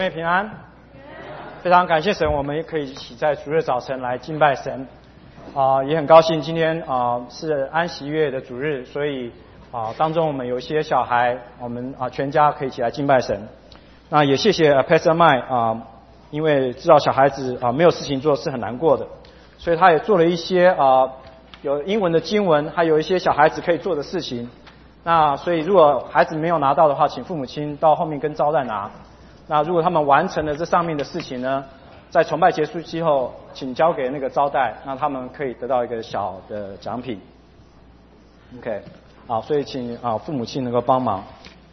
各位平安，非常感谢神，我们也可以一起在主日早晨来敬拜神。也很高兴今天是安息月的主日，所以当中我们有一些小孩，我们全家可以一起来敬拜神。那也谢谢Pastor Mike 因为知道小孩子没有事情做是很难过的，所以他也做了一些有英文的经文，还有一些小孩子可以做的事情。那所以如果孩子没有拿到的话，请父母亲到后面跟招待拿。那如果他们完成了这上面的事情呢，在崇拜结束之后，请交给那个招待，那他们可以得到一个小的奖品。OK， 好，所以请父母亲能够帮忙。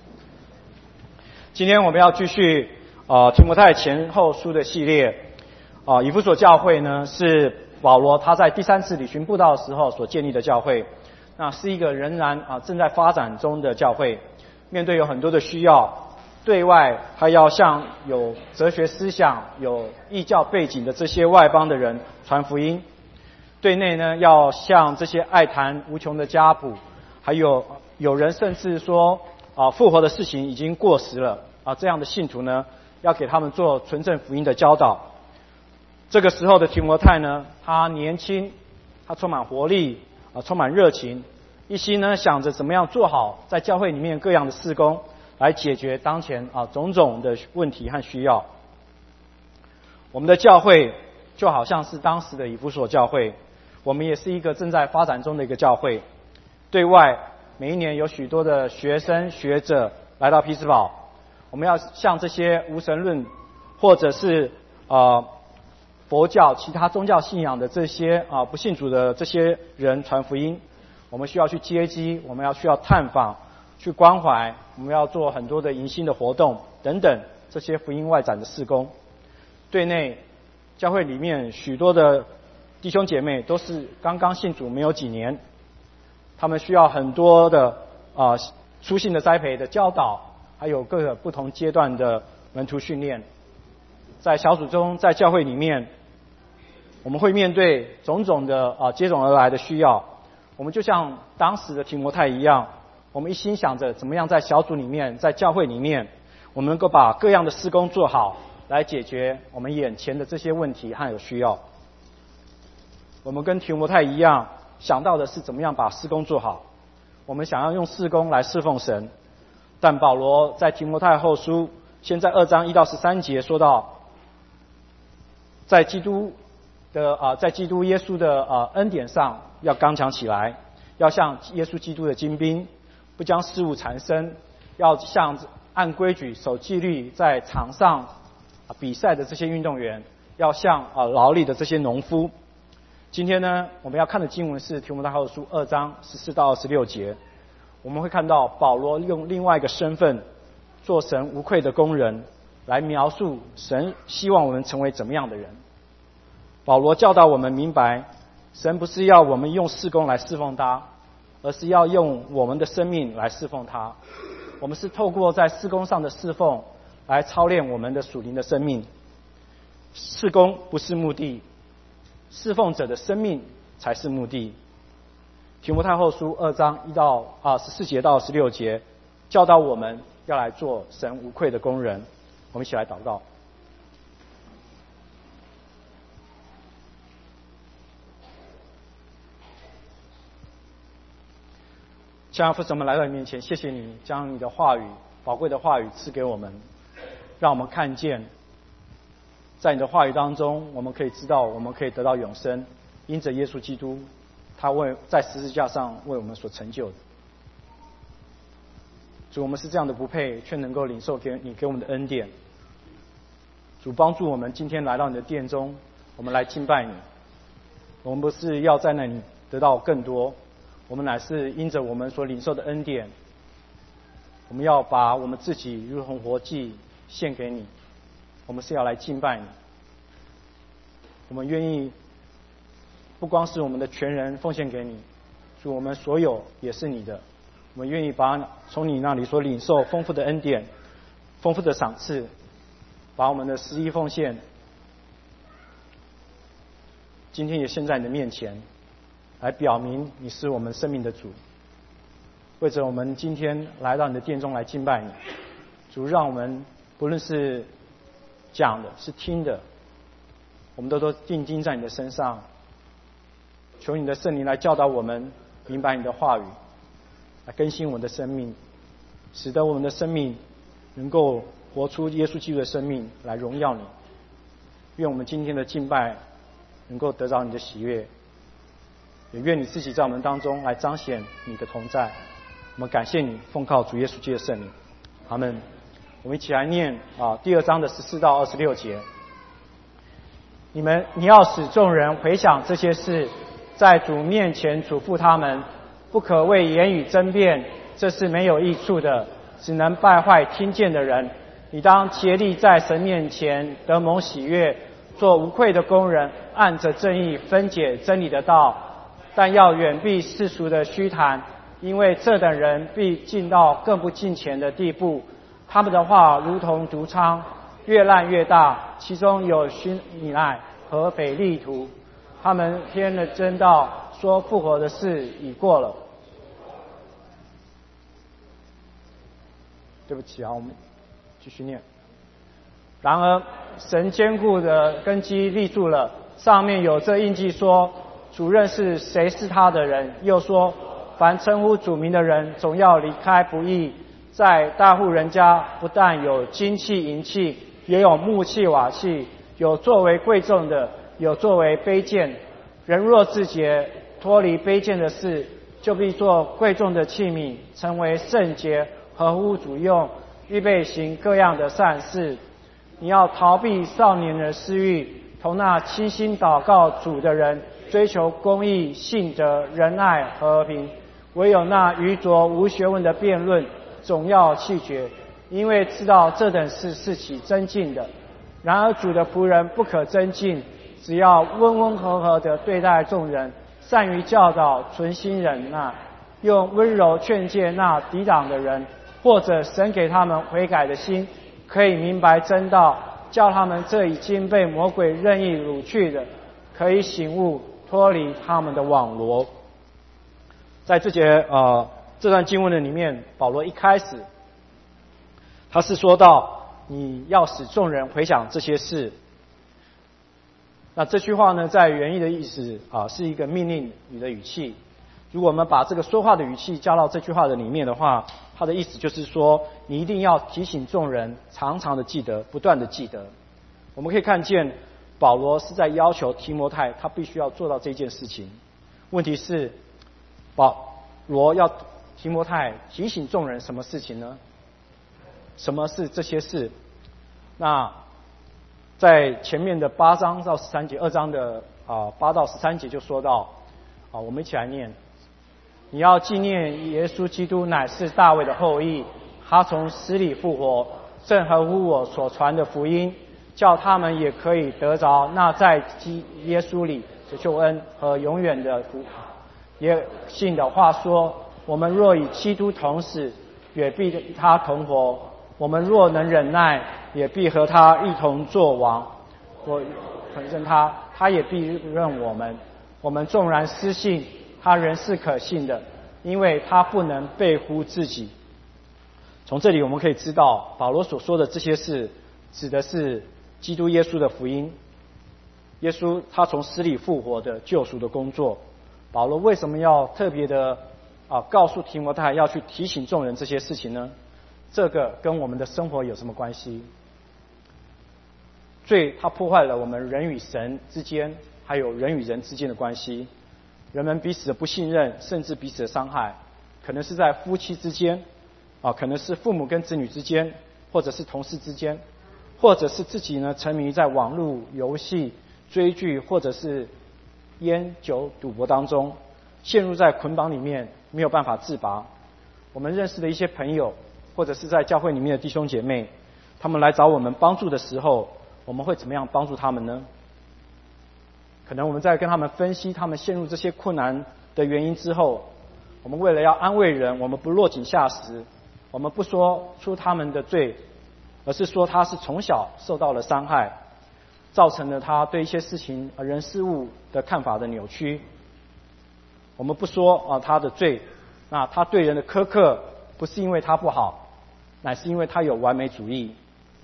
今天我们要继续提摩太前后书的系列。以弗所教会呢是保罗他在第3次旅行布道的时候所建立的教会，那是一个仍然正在发展中的教会，面对有很多的需要。对外他要向有哲学思想、有异教背景的这些外邦的人传福音；对内呢，要向这些爱谈无穷的家谱，还有人甚至说复活的事情已经过时了这样的信徒呢，要给他们做纯正福音的教导。这个时候的提摩太呢，他年轻，他充满活力充满热情，一心呢想着怎么样做好在教会里面各样的事工，来解决当前种种的问题和需要。我们的教会就好像是当时的以弗所教会，我们也是一个正在发展中的一个教会。对外每一年有许多的学生学者来到匹兹堡，我们要向这些无神论或者是佛教其他宗教信仰的这些不信主的这些人传福音。我们需要去接机，我们需要探访，去关怀，我们要做很多的迎新的活动等等，这些福音外展的事工。对内教会里面许多的弟兄姐妹都是刚刚信主没有几年，他们需要很多的书信的栽培的教导，还有各个不同阶段的门徒训练。在小组中，在教会里面，我们会面对种种的接踵而来的需要。我们就像当时的提摩太一样，我们一心想着怎么样在小组里面，在教会里面，我们能够把各样的事工做好，来解决我们眼前的这些问题和有需要。我们跟提摩太一样，想到的是怎么样把事工做好，我们想要用事工来侍奉神。但保罗在提摩太后书现在2章1到13节说到，在基督耶稣的恩典上要刚强起来，要像耶稣基督的精兵，不将事物缠身，要像按规矩守纪律在场上比赛的这些运动员，要像劳力的这些农夫。今天呢，我们要看的经文是提摩太后书2章14到26节。我们会看到保罗用另外一个身份，做神无愧的工人，来描述神希望我们成为怎么样的人。保罗教导我们明白，神不是要我们用事工来侍奉他，而是要用我们的生命来侍奉他。我们是透过在事工上的侍奉，来操练我们的属灵的生命。事工不是目的，侍奉者的生命才是目的。提摩太后书2章14节到16节，教导我们要来做神无愧的工人。我们一起来祷告。亲爱的父神，我们来到你面前，谢谢你将你的话语，宝贵的话语赐给我们，让我们看见，在你的话语当中，我们可以知道，我们可以得到永生，因着耶稣基督，他在十字架上为我们所成就的。主，我们是这样的不配，却能够领受你给我们的恩典。主，帮助我们今天来到你的殿中，我们来敬拜你。我们不是要在那里得到更多，我们乃是因着我们所领受的恩典，我们要把我们自己如同活祭献给你。我们是要来敬拜你。我们愿意不光是我们的全人奉献给你，主，我们所有也是你的。我们愿意把从你那里所领受丰富的恩典、丰富的赏赐，把我们的十一奉献，今天也献在你的面前，来表明你是我们生命的主。为着我们今天来到你的殿中来敬拜你，主，让我们不论是讲的，是听的，我们都定睛在你的身上。求你的圣灵来教导我们明白你的话语，来更新我们的生命，使得我们的生命能够活出耶稣基督的生命，来荣耀你。愿我们今天的敬拜能够得着你的喜悦，也愿你自己在我们当中来彰显你的同在。我们感谢你，奉靠主耶稣基督的圣名，阿们。我们一起来念第2章的14到26节。你要使众人回想这些事，在主面前嘱咐他们，不可为言语争辩，这是没有益处的，只能败坏听见的人。你当竭力在神面前得蒙喜悦，做无愧的工人，按着正义分解真理的道，但要远避世俗的虚谈，因为这等人必进到更不敬虔的地步。他们的话如同毒疮，越烂越大，其中有虚拟赖和腓利图。他们偏了真道，说复活的事已过了。对不起我们继续念。然而神坚固的根基立住了，上面有这印记说，主认识谁是他的人，又说凡称呼主名的人总要离开不义。在大户人家不但有金器银器，也有木器瓦器，有作为贵重的，有作为卑贱。人若自洁，脱离卑贱的事，就必做贵重的器皿，成为圣洁，合乎主用，预备行各样的善事。你要逃避少年的私欲，同那倾心祷告主的人，追求公义、信德、仁爱、和平。唯有那愚拙无学问的辩论，总要弃绝，因为知道这等事是起争竞的。然而主的仆人不可争竞，只要温温和和地对待众人，善于教导，存心忍耐，用温柔劝诫那抵挡的人，或者神给他们悔改的心，可以明白真道，叫他们这已经被魔鬼任意掳去的，可以醒悟，脱离他们的网罗。在这段经文的里面，保罗一开始他是说到你要使众人回想这些事。那这句话呢，在原意的意思是一个命令语的语气。如果我们把这个说话的语气加到这句话的里面的话，它的意思就是说，你一定要提醒众人，常常的记得，不断的记得。我们可以看见保罗是在要求提摩太他必须要做到这件事情。问题是保罗要提摩太提醒众人什么事情呢？什么是这些事？那在前面的8章到13节，2章的8到13节就说到我们一起来念。你要纪念耶稣基督乃是大卫的后裔，他从死里复活，正合乎我所传的福音，叫他们也可以得着那在耶稣里的救恩和永远的福。也信的话说，我们若与基督同死，也必与他同活；我们若能忍耐，也必和他一同作王。我承认他，他也必认我们。我们纵然失信，他仍是可信的，因为他不能背乎自己。从这里我们可以知道，保罗所说的这些事，指的是基督耶稣的福音，耶稣他从死里复活的救赎的工作。保罗为什么要特别的告诉提摩太要去提醒众人这些事情呢？这个跟我们的生活有什么关系？罪它破坏了我们人与神之间，还有人与人之间的关系。人们彼此的不信任，甚至彼此的伤害，可能是在夫妻之间可能是父母跟子女之间，或者是同事之间，或者是自己呢沉迷在网络游戏、追剧，或者是烟酒赌博当中，陷入在捆绑里面，没有办法自拔。我们认识的一些朋友，或者是在教会里面的弟兄姐妹，他们来找我们帮助的时候，我们会怎么样帮助他们呢？可能我们在跟他们分析他们陷入这些困难的原因之后，我们为了要安慰人，我们不落井下石，我们不说出他们的罪，而是说他是从小受到了伤害，造成了他对一些事情人事物的看法的扭曲。我们不说他的罪，那他对人的苛刻不是因为他不好，乃是因为他有完美主义。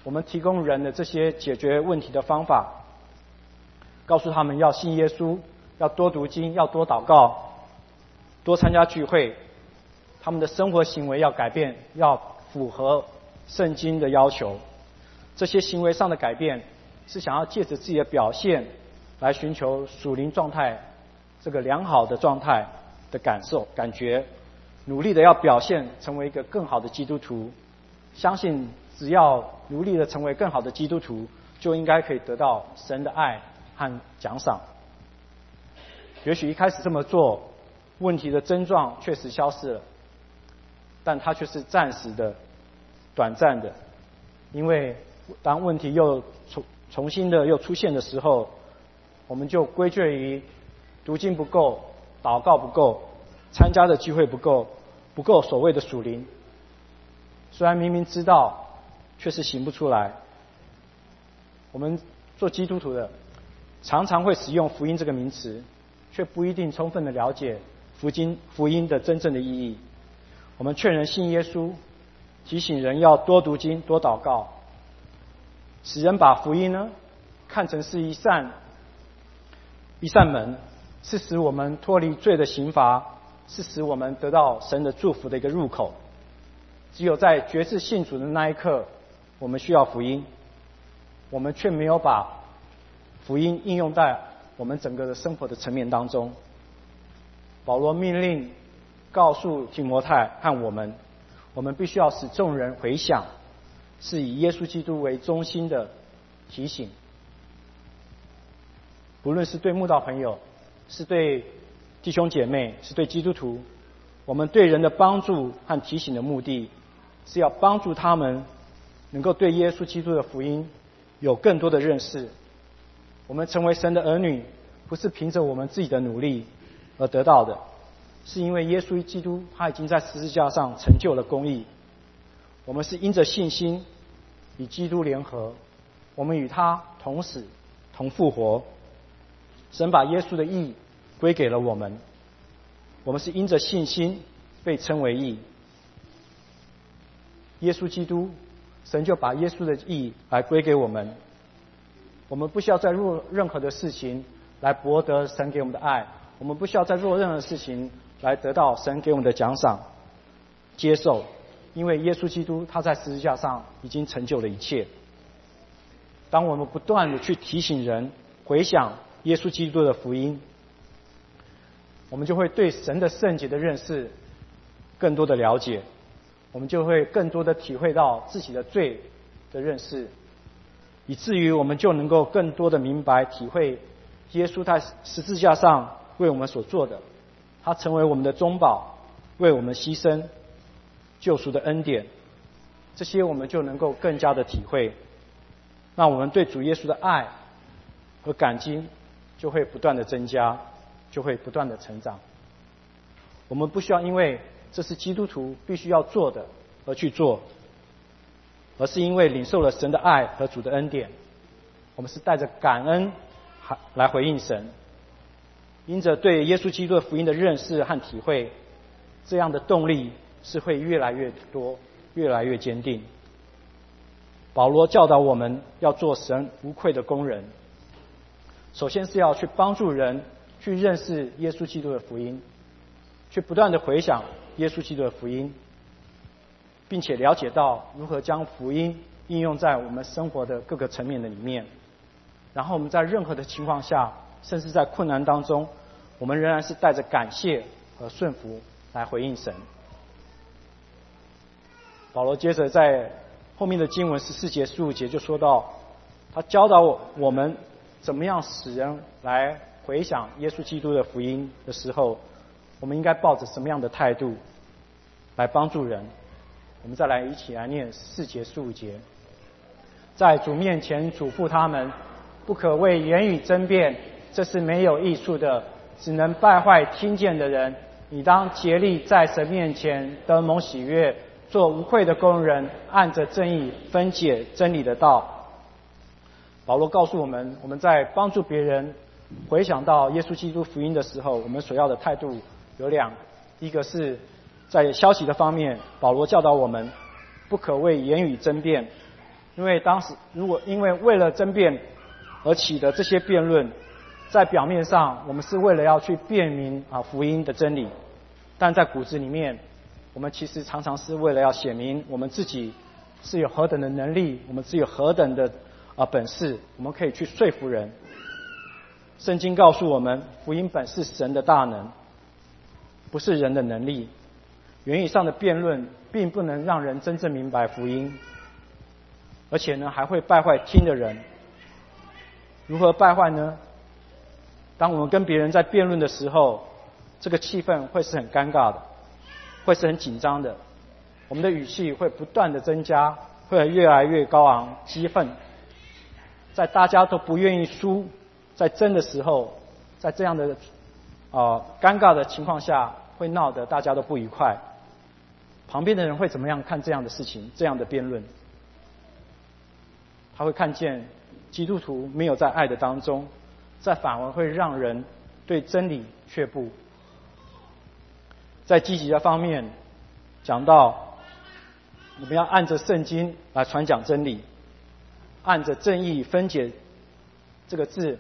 我们提供人的这些解决问题的方法，告诉他们要信耶稣，要多读经，要多祷告，多参加聚会，他们的生活行为要改变，要符合圣经的要求。这些行为上的改变是想要借着自己的表现来寻求属灵状态这个良好的状态的感觉，努力的要表现成为一个更好的基督徒，相信只要努力的成为更好的基督徒，就应该可以得到神的爱和奖赏。也许一开始这么做，问题的症状确实消失了，但它却是暂时的、短暂的，因为当问题又重新的又出现的时候，我们就归咎于读经不够、祷告不够、参加的聚会不够所谓的属灵。虽然明明知道，却是行不出来。我们做基督徒的，常常会使用福音这个名词，却不一定充分的了解福音的真正的意义。我们劝人信耶稣，提醒人要多读经、多祷告，使人把福音呢看成是一扇门，是使我们脱离罪的刑罚，是使我们得到神的祝福的一个入口。只有在决志信主的那一刻，我们需要福音，我们却没有把福音应用在我们整个的生活的层面当中。保罗命令告诉提摩太和我们必须要使众人回想，是以耶稣基督为中心的提醒。不论是对慕道朋友，是对弟兄姐妹，是对基督徒，我们对人的帮助和提醒的目的，是要帮助他们能够对耶稣基督的福音有更多的认识。我们成为神的儿女，不是凭着我们自己的努力而得到的，是因为耶稣基督他已经在十字架上成就了公义。我们是因着信心与基督联合，我们与他同死同复活。神把耶稣的义归给了我们，我们是因着信心被称为义。耶稣基督，神就把耶稣的义来归给我们。我们不需要再做任何的事情来博得神给我们的爱，我们不需要再做任何事情来得到神给我们的奖赏接受，因为耶稣基督他在十字架上已经成就了一切。当我们不断的去提醒人回想耶稣基督的福音，我们就会对神的圣洁的认识更多的了解，我们就会更多的体会到自己的罪的认识，以至于我们就能够更多的明白体会耶稣在十字架上为我们所做的，他成为我们的中保，为我们牺牲救赎的恩典，这些我们就能够更加的体会，那我们对主耶稣的爱和感激就会不断的增加，就会不断的成长。我们不需要因为这是基督徒必须要做的而去做，而是因为领受了神的爱和主的恩典，我们是带着感恩来回应神。因着对耶稣基督的福音的认识和体会，这样的动力是会越来越多，越来越坚定。保罗教导我们要做神无愧的工人，首先是要去帮助人去认识耶稣基督的福音，去不断的回想耶稣基督的福音，并且了解到如何将福音应用在我们生活的各个层面的里面。然后我们在任何的情况下，甚至在困难当中，我们仍然是带着感谢和顺服来回应神。保罗接着在后面的经文14节15节就说到，他教导我们怎么样使人来回想耶稣基督的福音的时候，我们应该抱着什么样的态度来帮助人。我们再来一起来念4节15节。在主面前嘱咐他们，不可为言语争辩，这是没有益处的，只能败坏听见的人。你当竭力在神面前得蒙喜悦，做无愧的工人，按着正义分解真理的道。保罗告诉我们，我们在帮助别人回想到耶稣基督福音的时候，我们所要的态度有两，一个是在消息的方面，保罗教导我们不可为言语争辩， 因为当时因为为了争辩而起的这些辩论，在表面上我们是为了要去辩明福音的真理，但在骨子里面，我们其实常常是为了要显明我们自己是有何等的能力，我们是有何等的本事，我们可以去说服人。圣经告诉我们，福音本是神的大能，不是人的能力。言语上的辩论并不能让人真正明白福音，而且呢还会败坏听的人。如何败坏呢？当我们跟别人在辩论的时候，这个气氛会是很尴尬的，会是很紧张的，我们的语气会不断的增加，会越来越高昂激愤。在大家都不愿意输，在争的时候，在这样的尴尬的情况下，会闹得大家都不愉快。旁边的人会怎么样看这样的事情，这样的辩论？他会看见基督徒没有在爱的当中，这反而会让人对真理却步。在积极的方面讲到，我们要按着圣经来传讲真理，按着正义分解这个字，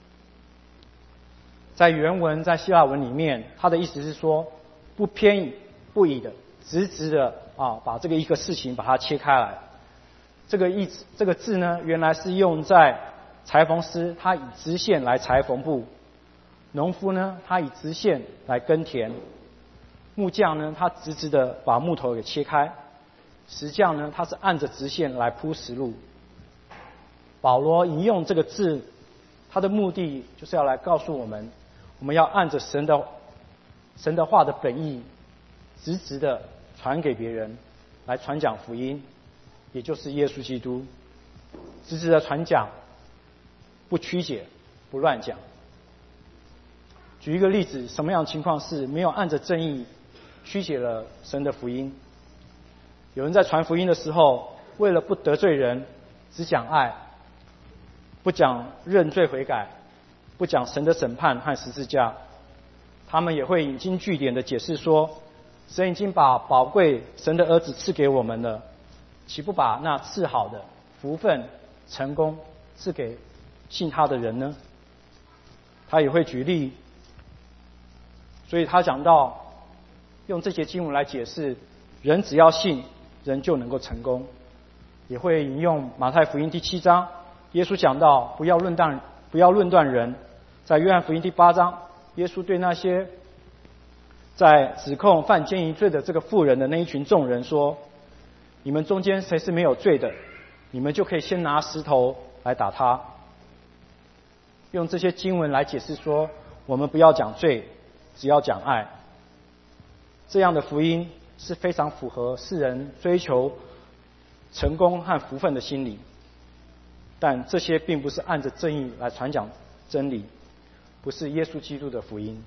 在原文在希腊文里面，它的意思是说不偏不倚的，直直的把这个一个事情把它切开来。这个字呢，原来是用在裁缝师，他以直线来裁缝布；农夫呢，他以直线来耕田；木匠呢，他直直的把木头给切开；石匠呢，他是按着直线来铺石路。保罗引用这个字，他的目的就是要来告诉我们，我们要按着神的话的本意，直直的传给别人，来传讲福音，也就是耶稣基督，直直的传讲，不曲解，不乱讲。举一个例子，什么样的情况是没有按着正义曲解了神的福音？有人在传福音的时候，为了不得罪人，只讲爱，不讲认罪悔改，不讲神的审判和十字架。他们也会引经据典的解释说，神已经把宝贵神的儿子赐给我们了，岂不把那赐好的福分成功赐给信他的人呢？他也会举例，所以他讲到用这些经文来解释，人只要信，人就能够成功。也会引用马太福音第7章，耶稣讲到不要论断人。在约翰福音第8章，耶稣对那些在指控犯奸淫罪的这个妇人的那一群众人说，你们中间谁是没有罪的，你们就可以先拿石头来打他。用这些经文来解释说，我们不要讲罪，只要讲爱。这样的福音是非常符合世人追求成功和福分的心理，但这些并不是按着正义来传讲真理，不是耶稣基督的福音。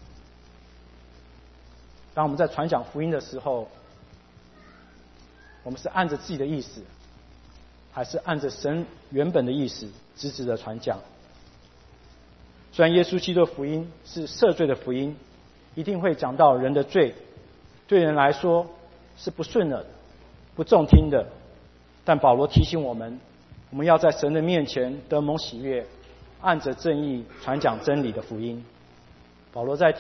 当我们在传讲福音的时候，我们是按着自己的意思，还是按着神原本的意思直直的传讲？虽然耶稣基督的福音是赦罪的福音，一定会讲到人的罪，对人来说是不顺耳的，不中听的，但保罗提醒我们，我们要在神的面前得蒙喜悦，按着正义传讲真理的福音。保罗在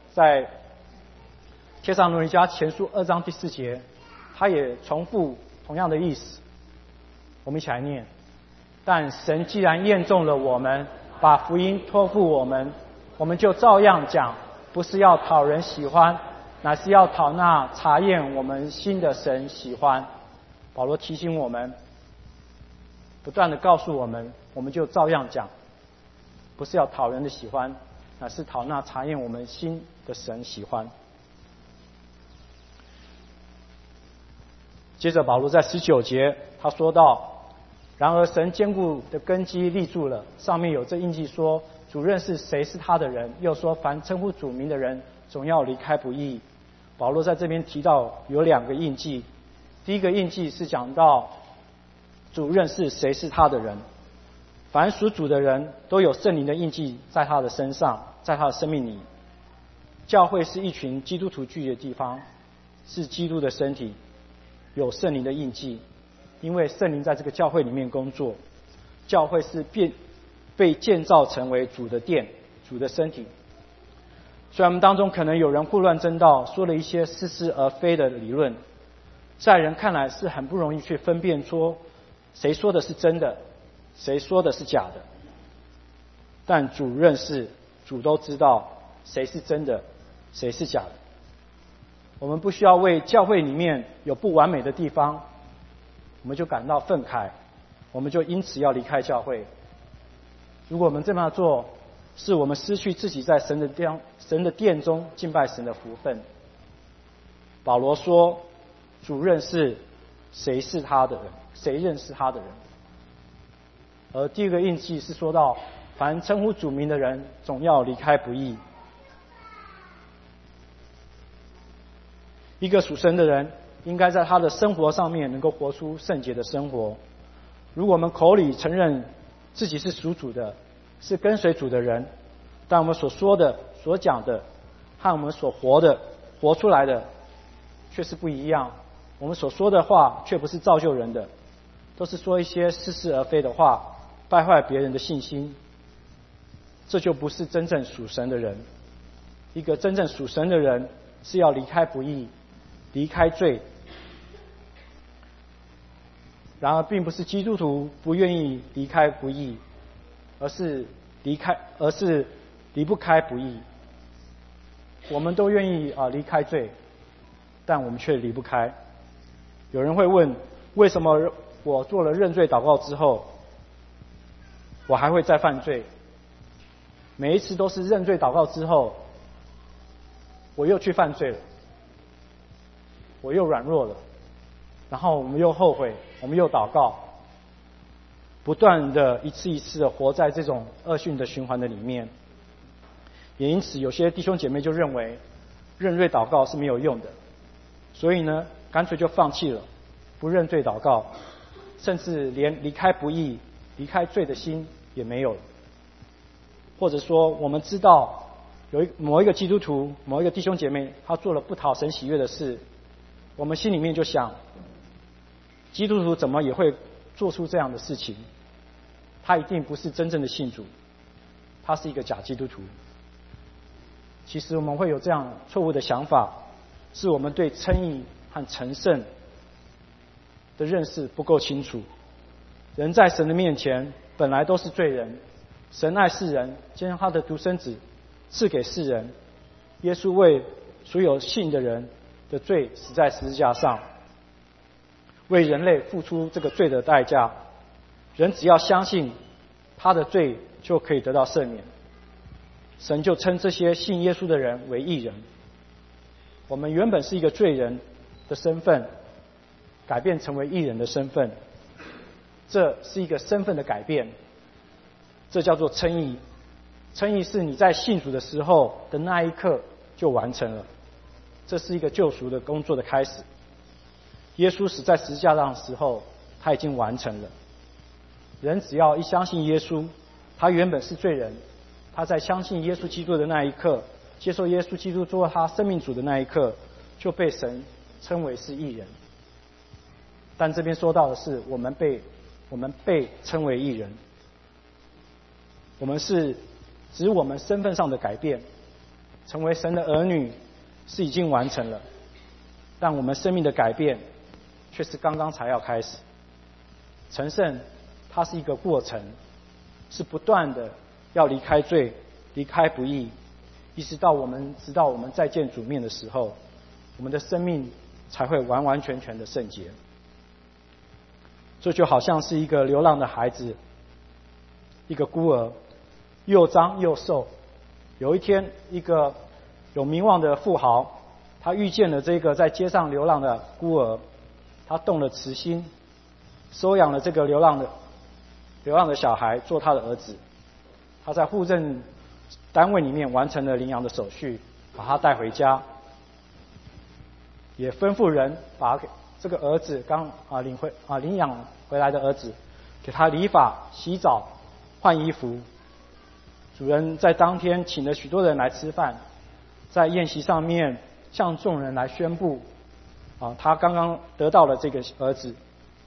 帖撒罗尼迦前书2章第4节，他也重复同样的意思。我们一起来念：但神既然验中了我们，把福音托付我们，我们就照样讲，不是要讨人喜欢，乃是要讨那查验我们心的神喜欢。保罗提醒我们，不断的告诉我们，我们就照样讲，不是要讨人的喜欢，乃是讨那查验我们心的神喜欢。接着保罗在19节他说到，然而神坚固的根基立住了，上面有这印记说，主认识谁是他的人，又说凡称呼主名的人总要离开不义。保罗在这边提到有2个印记，第一个印记是讲到主认识谁是他的人，凡属主的人都有圣灵的印记在他的身上，在他的生命里。教会是一群基督徒聚集的地方，是基督的身体，有圣灵的印记。 因为圣灵在这个教会里面工作，教会是被建造成为主的殿、主的身体。虽然我们当中可能有人胡乱真道，说了一些似是而非的理论，在人看来是很不容易去分辨说谁说的是真的，谁说的是假的。但主认识，主都知道谁是真的，谁是假的。我们不需要为教会里面有不完美的地方，我们就感到愤慨，我们就因此要离开教会。如果我们这么做，是我们失去自己在神的殿中敬拜神的福分。保罗说，主认识谁是他的人，谁认识他的人。而第二个印记是说到，凡称呼主名的人，总要离开不义。一个属神的人，应该在他的生活上面能够活出圣洁的生活。如果我们口里承认自己是属主的，是跟随主的人，但我们所说的、所讲的和我们所活出来的却是不一样。我们所说的话却不是造就人的，都是说一些似是而非的话，败坏别人的信心。这就不是真正属神的人。一个真正属神的人是要离开不义，离开罪。然而并不是基督徒不愿意离开不义，而是离不开不义。我们都愿意离开罪，但我们却离不开。有人会问，为什么我做了认罪祷告之后，我还会再犯罪？每一次都是认罪祷告之后，我又去犯罪了，我又软弱了，然后我们又后悔，我们又祷告，不断的一次一次的活在这种恶性的循环的里面。也因此有些弟兄姐妹就认为认罪祷告是没有用的，所以呢干脆就放弃了，不认罪祷告，甚至连离开不义、离开罪的心也没有了。或者说我们知道某一个基督徒、某一个弟兄姐妹他做了不讨神喜悦的事，我们心里面就想，基督徒怎么也会做出这样的事情？他一定不是真正的信主，他是一个假基督徒。其实我们会有这样错误的想法，是我们对称义和成圣的认识不够清楚。人在神的面前本来都是罪人，神爱世人，将他的独生子赐给世人。耶稣为所有信的人的罪死在十字架上，为人类付出这个罪的代价。人只要相信他的罪，就可以得到赦免。神就称这些信耶稣的人为义人。我们原本是一个罪人的身份，改变成为义人的身份，这是一个身份的改变，这叫做称义。称义是你在信主的时候的那一刻就完成了，这是一个救赎的工作的开始。耶稣死在十字架上的时候，他已经完成了。人只要一相信耶稣，他原本是罪人，他在相信耶稣基督的那一刻，接受耶稣基督做他生命主的那一刻，就被神称为是义人。但这边说到的是我们被称为义人，我们是指我们身份上的改变，成为神的儿女是已经完成了，但我们生命的改变却是刚刚才要开始。成圣它是一个过程，是不断的要离开罪，离开不义，一直到我们再见主面的时候，我们的生命才会完完全全的圣洁。这就好像是一个流浪的孩子，一个孤儿，又脏又瘦。有一天，一个有名望的富豪，他遇见了这个在街上流浪的孤儿，他动了慈心，收养了这个流浪的小孩做他的儿子。他在户政单位里面完成了领养的手续，把他带回家，也吩咐人把这个儿子领养回来的儿子给他理发、洗澡、换衣服。主人在当天请了许多人来吃饭，在宴席上面向众人来宣布他刚刚得到了这个儿子。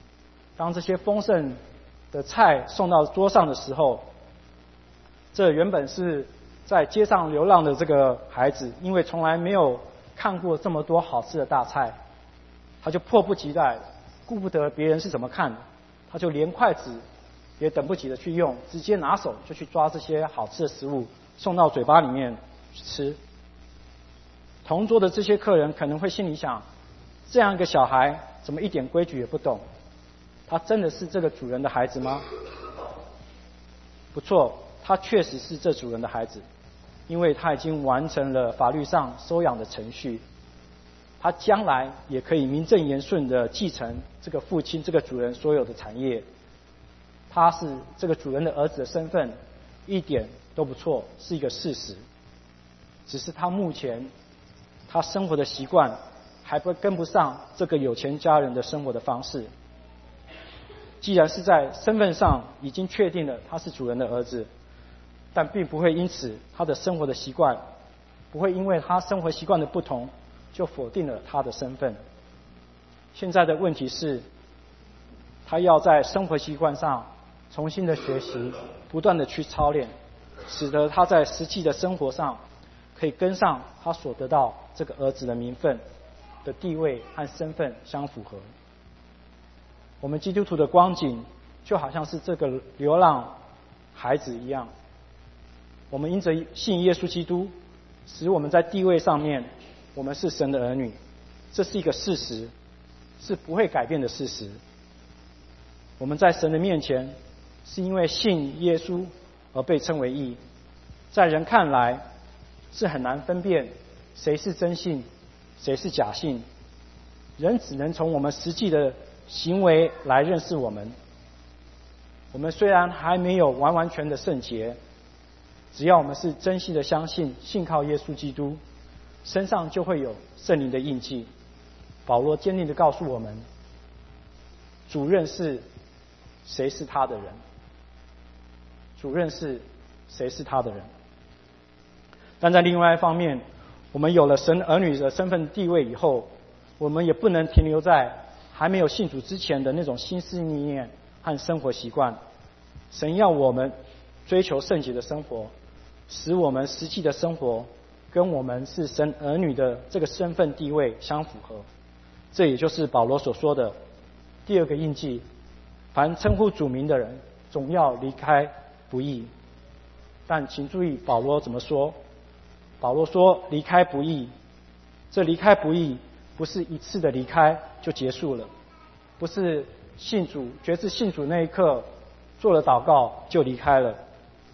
当这些丰盛的菜送到桌上的时候，这原本是在街上流浪的这个孩子，因为从来没有看过这么多好吃的大菜，他就迫不及待，顾不得别人是怎么看的，他就连筷子也等不及的去用，直接拿手就去抓这些好吃的食物送到嘴巴里面去吃。同桌的这些客人可能会心里想，这样一个小孩怎么一点规矩也不懂？他真的是这个主人的孩子吗？不错，他确实是这主人的孩子，因为他已经完成了法律上收养的程序，他将来也可以名正言顺的继承这个父亲这个主人所有的产业。他是这个主人的儿子的身份一点都不错，是一个事实。只是他目前他生活的习惯还跟不上这个有钱家人的生活的方式。既然是在身份上已经确定了他是主人的儿子，但并不会因此他的生活的习惯，不会因为他生活习惯的不同就否定了他的身份。现在的问题是，他要在生活习惯上重新的学习，不断的去操练，使得他在实际的生活上可以跟上他所得到这个儿子的名分的地位和身份相符合。我们基督徒的光景就好像是这个流浪孩子一样，我们因着信耶稣基督，使我们在地位上面我们是神的儿女，这是一个事实，是不会改变的事实。我们在神的面前是因为信耶稣而被称为义，在人看来是很难分辨谁是真信谁是假信，人只能从我们实际的行为来认识我们。我们虽然还没有完完全的圣洁，只要我们是真心的相信信靠耶稣基督，身上就会有圣灵的印记。保罗坚定地告诉我们，主认识谁是他的人，主认识谁是他的人。但在另外一方面，我们有了神儿女的身份地位以后，我们也不能停留在还没有信主之前的那种心思意念和生活习惯。神要我们追求圣洁的生活，使我们实际的生活跟我们是神儿女的这个身份地位相符合。这也就是保罗所说的第二个印记，凡称呼主名的人总要离开不义。但请注意保罗怎么说，保罗说离开不义，这离开不义不是一次的离开就结束了，不是信主决志信主那一刻做了祷告就离开了，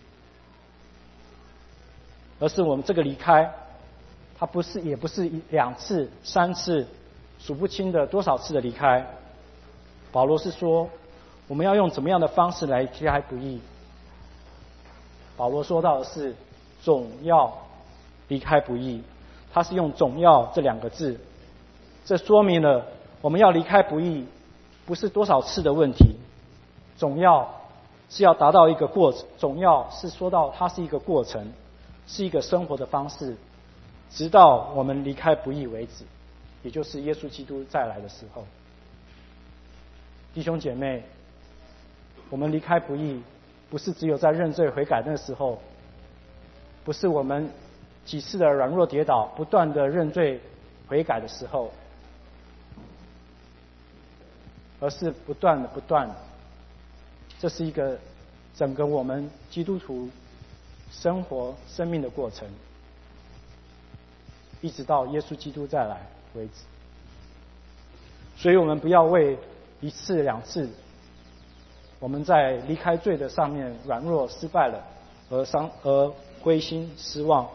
而是我们这个离开，它不是也不是2次3次数不清的多少次的离开。保罗是说我们要用怎么样的方式来离开不义。保罗说到的是总要离开不义，他是用总要这2个字，这说明了我们要离开不义不是多少次的问题，总要是要达到一个过程，总要是说到它是一个过程，是一个生活的方式，直到我们离开不义为止，也就是耶稣基督再来的时候。弟兄姐妹，我们离开不义不是只有在认罪悔改那时候，不是我们几次的软弱跌倒不断的认罪悔改的时候，而是不断的，这是一个整个我们基督徒生活生命的过程，一直到耶稣基督再来为止。所以我们不要为1次2次我们在离开罪的上面软弱失败了而灰心失望。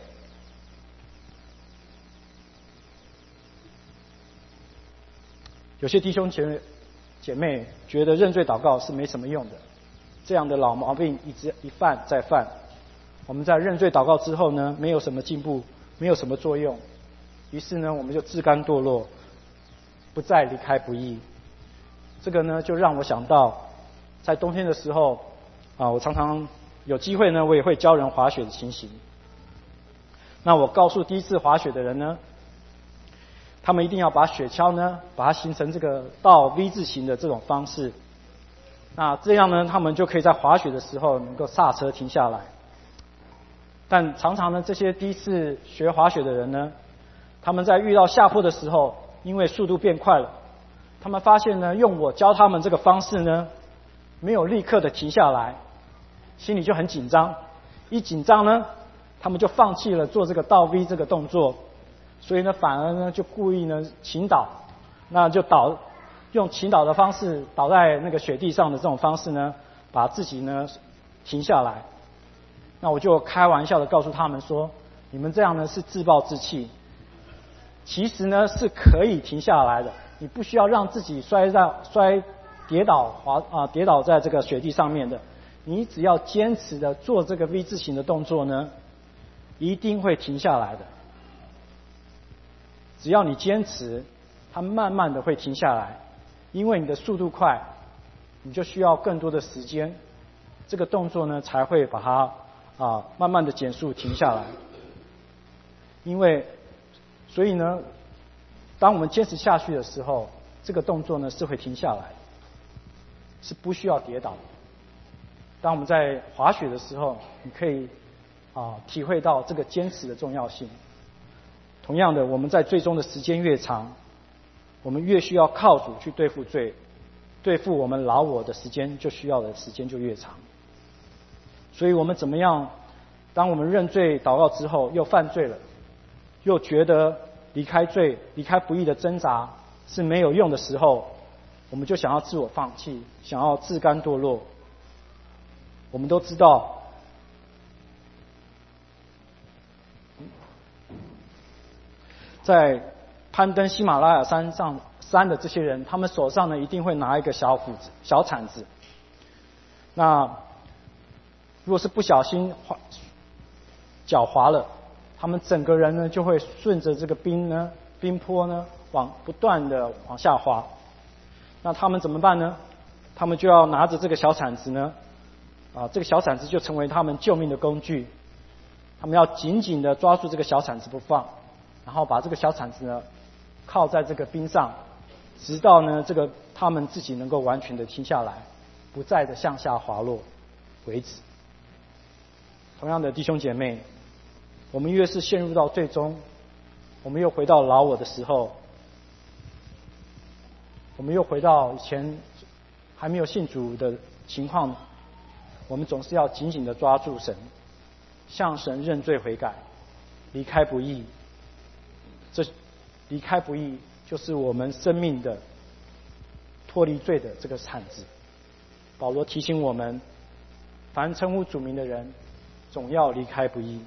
有些弟兄姐妹觉得认罪祷告是没什么用的，这样的老毛病一犯再犯。我们在认罪祷告之后呢，没有什么进步，没有什么作用，于是呢我们就自甘堕落，不再离开不义。这个呢就让我想到在冬天的时候我常常有机会呢，我也会教人滑雪的情形。那我告诉第一次滑雪的人呢， 他们一定要把雪橇呢，把它形成这个倒 V 字形的这种方式。那这样呢，他们就可以在滑雪的时候能够刹车停下来。但常常呢，这些第一次学滑雪的人呢，他们在遇到下坡的时候，因为速度变快了，他们发现呢，用我教他们这个方式呢，没有立刻的停下来，心里就很紧张。一紧张呢，他们就放弃了做这个倒 V 这个动作，所以呢，反而呢就故意呢倾倒，那就用倾倒的方式倒在那个雪地上的这种方式呢，把自己呢停下来。那我就开玩笑的告诉他们说，你们这样呢是自暴自弃，其实呢是可以停下来的，你不需要让自己跌倒在这个雪地上面的，你只要坚持的做这个 V 字形的动作呢，一定会停下来的。只要你坚持，它慢慢的会停下来，因为你的速度快，你就需要更多的时间，这个动作呢才会把它慢慢的减速停下来。所以呢，当我们坚持下去的时候，这个动作呢是会停下来，是不需要跌倒。当我们在滑雪的时候，你可以体会到这个坚持的重要性。同样的，我们在最终的时间越长，我们越需要靠主去对付罪，对付我们老我的时间就需要的时间就越长。所以我们怎么样？当我们认罪祷告之后，又犯罪了，又觉得离开罪、离开不义的挣扎是没有用的时候，我们就想要自我放弃，想要自甘堕落。我们都知道，在攀登喜马拉雅山的这些人，他们手上呢一定会拿一个小铲子。那如果是不小心脚滑了，他们整个人呢就会顺着这个冰坡呢不断的往下滑。那他们怎么办呢？他们就要拿着这个小铲子呢，这个小铲子就成为他们救命的工具。他们要紧紧的抓住这个小铲子不放，然后把这个小铲子呢靠在这个冰上，直到呢他们自己能够完全的停下来，不再的向下滑落为止。同样的弟兄姐妹，我们越是陷入到最终，我们又回到老我的时候，我们又回到以前还没有信主的情况，我们总是要紧紧的抓住神，向神认罪悔改，离开不义。这离开不义就是我们生命的脱离罪的这个铲子。保罗提醒我们，凡称呼主名的人，总要离开不义。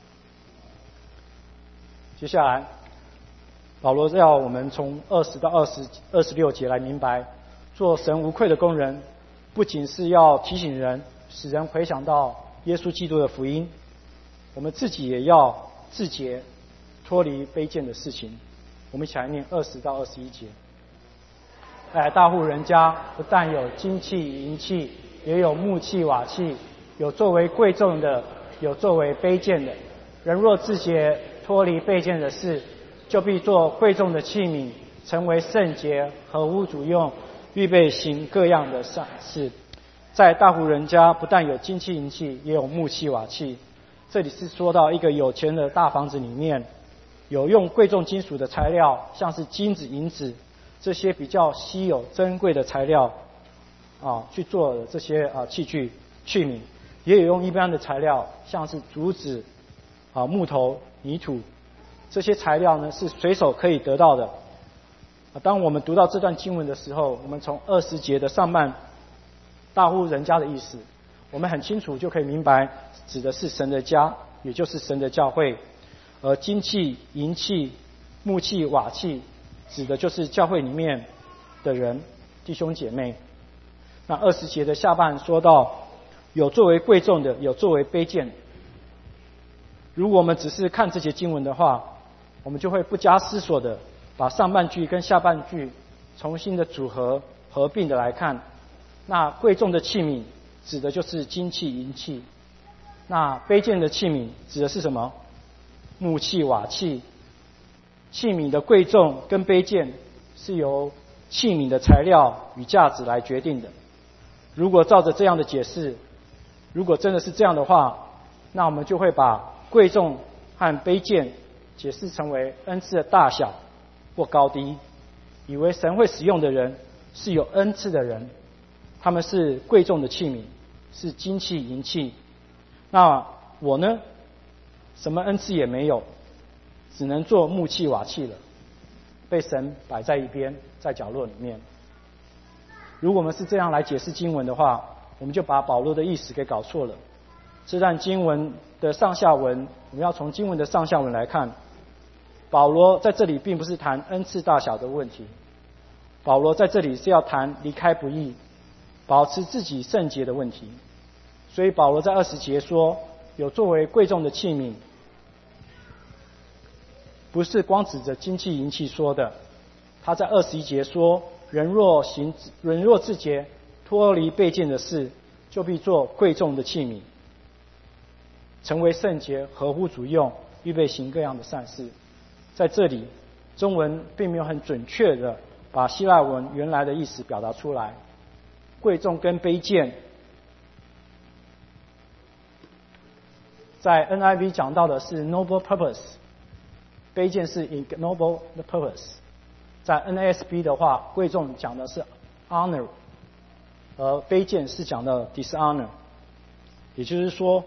接下来，保罗要我们从20到26节来明白，做神无愧的工人，不仅是要提醒人，使人回想到耶稣基督的福音，我们自己也要自洁，脱离卑贱的事情。我们一起来念20到21节。大户人家不但有金器银器，也有木器瓦器，有作为贵重的，有作为卑贱的。人若自洁，脱离卑贱的事，就必做贵重的器皿，成为圣洁，合乎主用，预备行各样的善事。在大户人家不但有金器银器，也有木器瓦器。这里是说到一个有钱的大房子里面，有用贵重金属的材料，像是金子、银子这些比较稀有珍贵的材料去做的这些器皿，也有用一般的材料，像是竹子、木头、泥土，这些材料呢是随手可以得到的。当我们读到这段经文的时候，我们从20节的上半大户人家的意思，我们很清楚就可以明白，指的是神的家，也就是神的教会。而金器、银器、木器、瓦器，指的就是教会里面的人，弟兄姐妹。那20节的下半说到，有作为贵重的，有作为卑贱。如果我们只是看这节经文的话，我们就会不加思索的把上半句跟下半句重新的组合合并的来看。那贵重的器皿指的就是金器银器，那卑贱的器皿指的是什么？木器瓦器。 器皿的贵重跟卑贱是由器皿的材料与价值来决定的。如果照着这样的解释，如果真的是这样的话，那我们就会把贵重和卑贱解释成为恩赐的大小或高低，以为神会使用的人是有恩赐的人，他们是贵重的器皿，是金器银器。那我呢，什么恩赐也没有，只能做木器瓦器了，被神摆在一边，在角落里面。如果我们是这样来解释经文的话，我们就把保罗的意思给搞错了。这段经文的上下文，我们要从经文的上下文来看，保罗在这里并不是谈恩赐大小的问题，保罗在这里是要谈离开不义，保持自己圣洁的问题。所以保罗在20节说，有作为贵重的器皿，不是光指着金器银器说的。他在21节说，人若自洁，脱离卑贱的事，就必做贵重的器皿，成为圣洁，合乎主用，预备行各样的善事。在这里，中文并没有很准确的把希腊文原来的意思表达出来。贵重跟卑贱，在 NIV 讲到的是 noble purpose， 卑贱是 ignoble purpose。在 NASB 的话，贵重讲的是 honor， 而卑贱是讲的 dishonor。也就是说，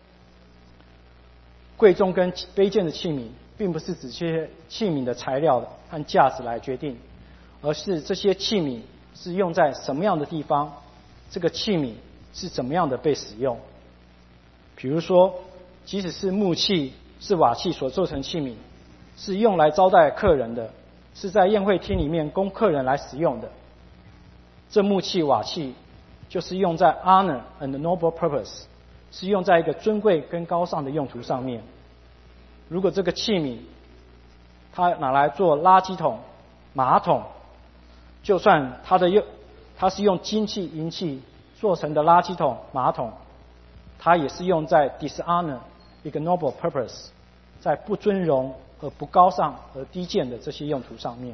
贵重跟卑贱的器皿，并不是指这些器皿的材料和价值来决定，而是这些器皿是用在什么样的地方，这个器皿是怎么样的被使用。比如说，即使是木器、是瓦器所做成器皿，是用来招待客人的，是在宴会厅里面供客人来使用的，这木器、瓦器就是用在 honor and noble purpose， 是用在一个尊贵跟高尚的用途上面。如果这个器皿它拿来做垃圾桶、马桶，就算它是用金器、银器做成的垃圾桶、马桶，它也是用在 dishonor 一个 noble purpose， 在不尊荣和不高尚和低贱的这些用途上面。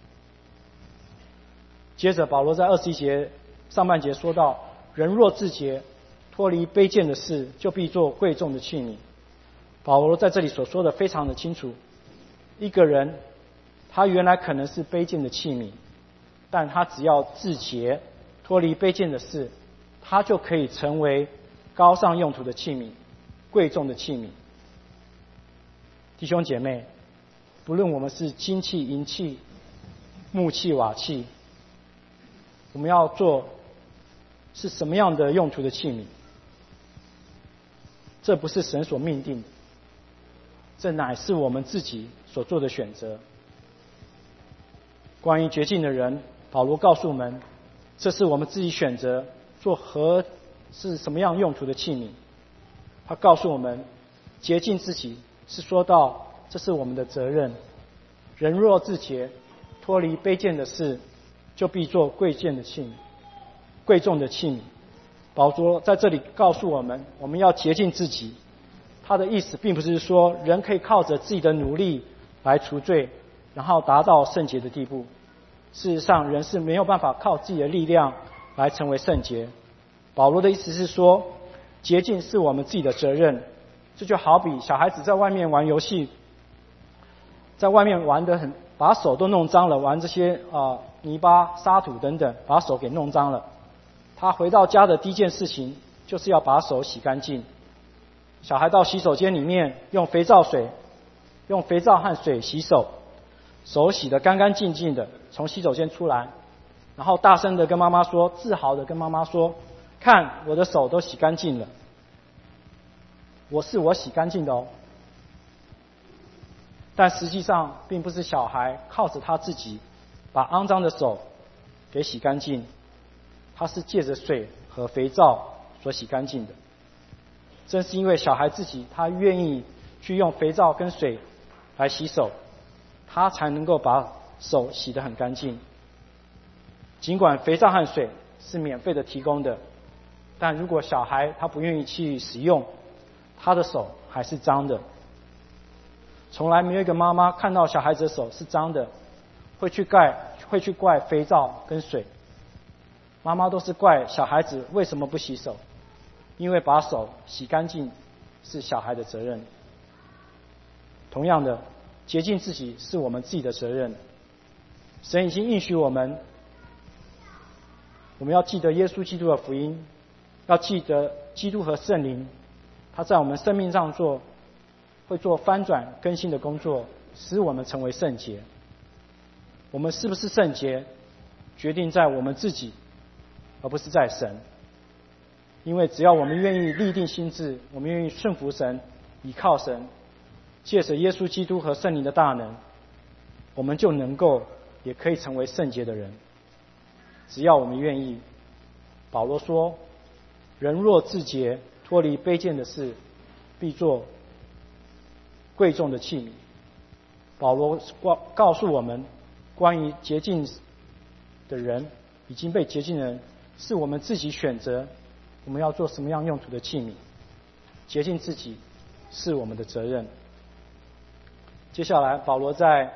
接着保罗在21节上半节说到，人若自洁，脱离卑贱的事，就必做贵重的器皿。保罗在这里所说的非常的清楚，一个人他原来可能是卑贱的器皿，但他只要自洁，脱离卑贱的事，他就可以成为高尚用途的器皿，贵重的器皿。弟兄姐妹，不论我们是金器、银器、木器、瓦器，我们要做是什么样的用途的器皿，这不是神所命定的，这乃是我们自己所做的选择。关于洁净的人，保罗告诉我们，这是我们自己选择做是什么样用途的器皿。他告诉我们，洁净自己是说到这是我们的责任。人若自洁，脱离卑贱的事，就必做贵重的器皿。保罗在这里告诉我们，我们要洁净自己。他的意思并不是说人可以靠着自己的努力来除罪，然后达到圣洁的地步。事实上，人是没有办法靠自己的力量来成为圣洁。保罗的意思是说，洁净是我们自己的责任。这就好比小孩子在外面玩游戏，在外面玩得把手都弄脏了，玩这些泥巴、沙土等等，把手给弄脏了。他回到家的第一件事情就是要把手洗干净。小孩到洗手间里面用肥皂和水洗手，手洗得干干净净的，从洗手间出来，然后大声的跟妈妈说，自豪的跟妈妈说，看我的手都洗干净了，我洗干净的哦。但实际上并不是小孩靠着他自己把肮脏的手给洗干净，他是借着水和肥皂所洗干净的。正是因为小孩自己他愿意去用肥皂跟水来洗手，他才能够把手洗得很干净。尽管肥皂和水是免费的提供的，但如果小孩他不愿意去使用，他的手还是脏的。 从来没有一个妈妈看到小孩子的手是脏的，会去怪肥皂跟水。妈妈都是怪小孩子为什么不洗手，因为把手洗干净是小孩的责任。同样的，洁净自己是我们自己的责任。神已经应许我们要记得耶稣基督的福音，要记得基督和圣灵，他在我们生命上会做翻转更新的工作，使我们成为圣洁。我们是不是圣洁，决定在我们自己，而不是在神。因为只要我们愿意立定心志，我们愿意顺服神，倚靠神，借着耶稣基督和圣灵的大能，我们就能够也可以成为圣洁的人。只要我们愿意。保罗说，人若自洁，脱离卑贱的事，必做贵重的器皿。保罗告诉我们，关于洁净的人，已经被洁净的人，是我们自己选择我们要做什么样用途的器皿。洁净自己是我们的责任。接下来保罗在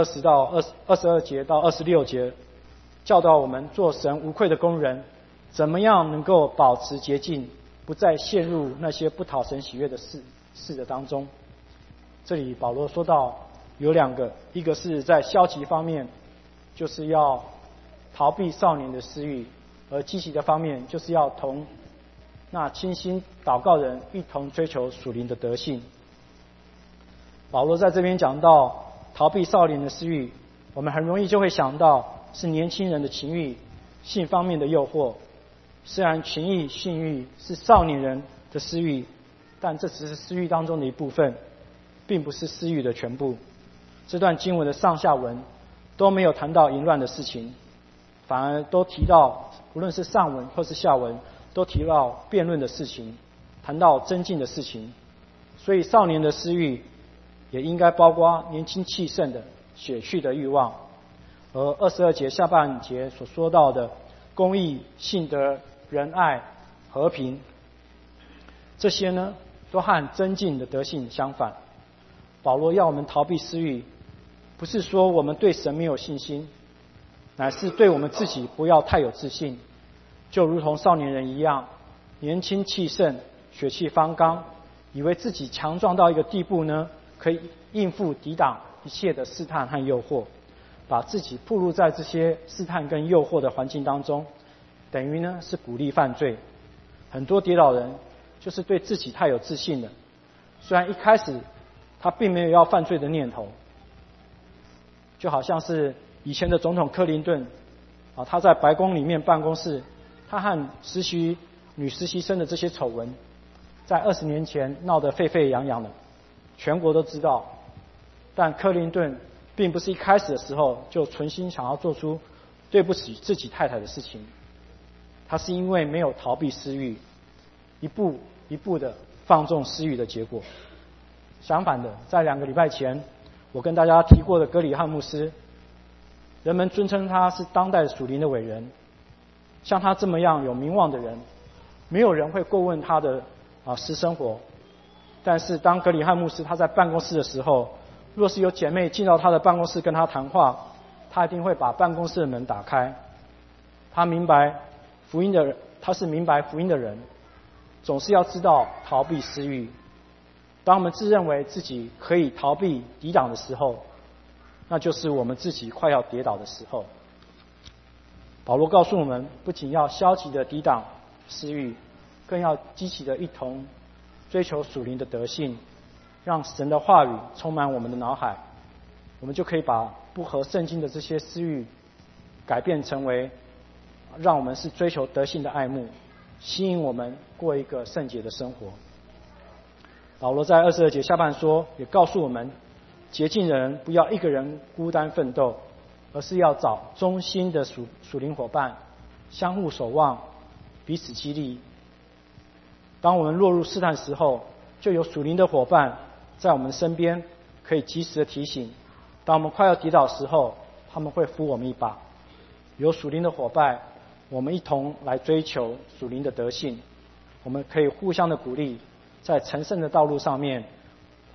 22节到26节教导我们做神无愧的工人，怎么样能够保持洁净，不再陷入那些不讨神喜悦的事的当中。这里保罗说到有两个，一个是在消极方面，就是要逃避少年的私欲，而积极的方面就是要同那倾心祷告人一同追求属灵的德性。保罗在这边讲到逃避少年的私欲，我们很容易就会想到是年轻人的情欲、性方面的诱惑。虽然情欲、性欲是少年人的私欲，但这只是私欲当中的一部分，并不是私欲的全部。这段经文的上下文都没有谈到淫乱的事情，反而都提到，无论是上文或是下文，都提到辩论的事情，谈到增进的事情。所以少年的私欲也应该包括年轻气盛的血气的欲望。而22节下半节所说到的公义、信德、仁爱、和平，这些呢都和增进的德性相反。保罗要我们逃避私欲，不是说我们对神没有信心，乃是对我们自己不要太有自信，就如同少年人一样，年轻气盛，血气方刚，以为自己强壮到一个地步呢，可以应付抵挡一切的试探和诱惑，把自己暴露在这些试探跟诱惑的环境当中，等于呢是鼓励犯罪。很多跌倒人就是对自己太有自信了，虽然一开始他并没有要犯罪的念头。就好像是以前的总统克林顿他在白宫里面办公室，他和女实习生的这些丑闻，在20年前闹得沸沸扬扬的，全国都知道。但克林顿并不是一开始的时候就存心想要做出对不起自己太太的事情，他是因为没有逃避私欲，一步一步的放纵私欲的结果。相反的，在2个礼拜前我跟大家提过的格里汉牧师，人们尊称他是当代属灵的伟人。像他这么样有名望的人，没有人会过问他的私生活。但是当格里汉牧师他在办公室的时候，若是有姐妹进到他的办公室跟他谈话，他一定会把办公室的门打开。他是明白福音的人，总是要知道逃避私欲。当我们自认为自己可以逃避抵挡的时候，那就是我们自己快要跌倒的时候。保罗告诉我们，不仅要消极的抵挡私欲，更要积极的一同追求属灵的德性，让神的话语充满我们的脑海，我们就可以把不合圣经的这些私欲改变成为让我们是追求德性的爱慕，吸引我们过一个圣洁的生活。保罗在22节下半说，也告诉我们，洁净的人不要一个人孤单奋斗，而是要找忠心的属灵伙伴，相互守望，彼此激励。当我们落入试探时候，就有属灵的伙伴在我们身边，可以及时的提醒。当我们快要跌倒的时候，他们会扶我们一把。有属灵的伙伴，我们一同来追求属灵的德性，我们可以互相的鼓励，在成圣的道路上面，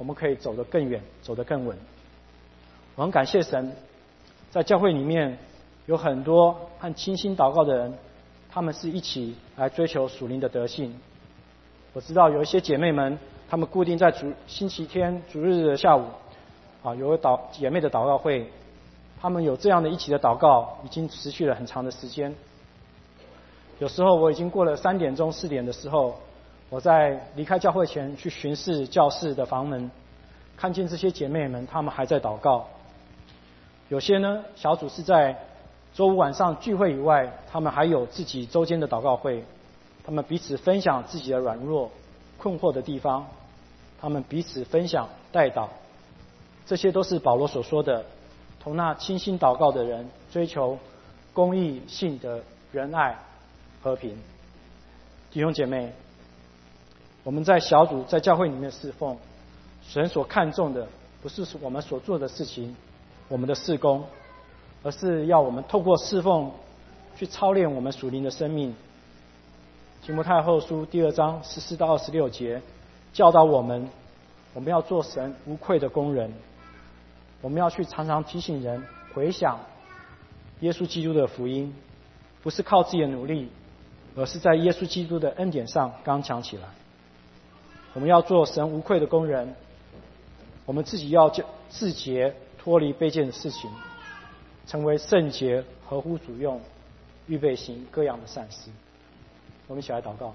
我们可以走得更远，走得更稳。我很感谢神，在教会里面有很多和倾心祷告的人，他们是一起来追求属灵的德性。我知道有一些姐妹们，她们固定在星期天主日的下午有姐妹的祷告会，她们有这样的一起的祷告，已经持续了很长的时间。有时候我已经过了3点钟4点的时候，我在离开教会前去巡视教室的房门，看见这些姐妹们她们还在祷告。有些呢小组是在周五晚上聚会以外，他们还有自己周间的祷告会，他们彼此分享自己的软弱困惑的地方，他们彼此分享代祷。这些都是保罗所说的，同那倾心祷告的人追求公义、信德、仁爱、和平。弟兄姐妹，我们在小组在教会里面侍奉，神所看重的不是我们所做的事情，我们的事工，而是要我们透过侍奉去操练我们属灵的生命。提摩太后书第2章14到26节教导我们要做神无愧的工人，我们要去常常提醒人回想耶稣基督的福音，不是靠自己的努力，而是在耶稣基督的恩典上刚强起来。我们要做神无愧的工人，我们自己要自洁，脱离卑贱的事情，成为圣洁，合乎主用，预备行各样的善事。我们一起来祷告。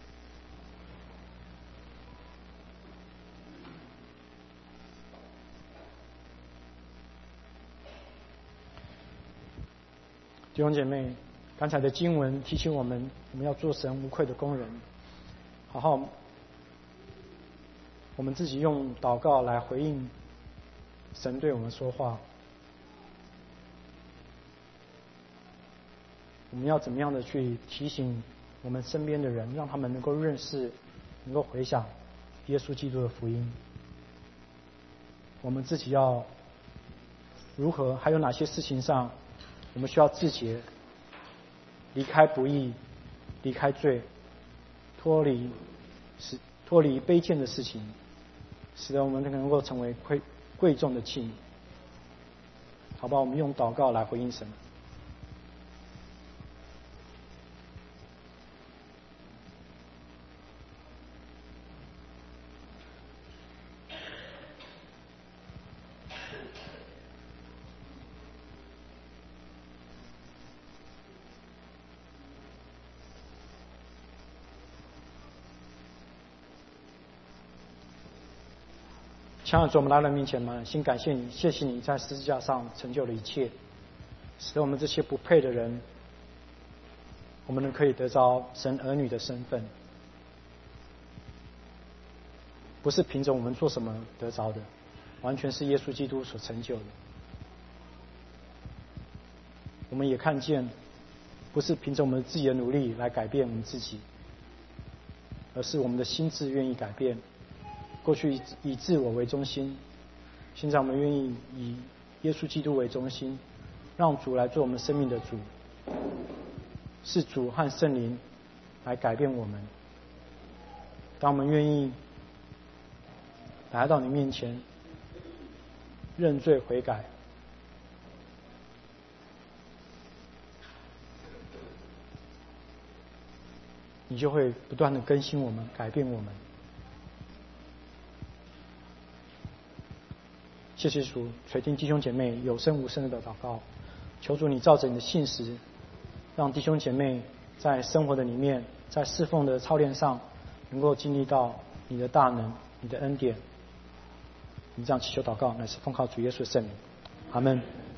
弟兄姐妹，刚才的经文提醒我们要做神无愧的工人，好好我们自己用祷告来回应神对我们说话。我们要怎么样的去提醒我们身边的人，让他们能够认识，能够回想耶稣基督的福音。我们自己要如何，还有哪些事情上我们需要自洁，离开不义，离开罪，脱离卑贱的事情，使得我们能够成为贵重的器皿。好吧，我们用祷告来回应神。亲爱的主，我们来到面前嘛，先感谢你，谢谢你在十字架上成就了一切，使得我们这些不配的人，我们能可以得着神儿女的身份，不是凭着我们做什么得着的，完全是耶稣基督所成就的。我们也看见，不是凭着我们自己的努力来改变我们自己，而是我们的心智愿意改变。过去以自我为中心，现在我们愿意以耶稣基督为中心，让主来做我们生命的主，是主和圣灵来改变我们。当我们愿意来到你面前认罪悔改，你就会不断的更新我们，改变我们。谢谢主，垂听弟兄姐妹有声无声的祷告，求主你照着你的信实，让弟兄姐妹在生活的里面，在侍奉的操练上，能够经历到你的大能，你的恩典。我们这样祈求祷告，乃是奉靠主耶稣的圣名，阿们。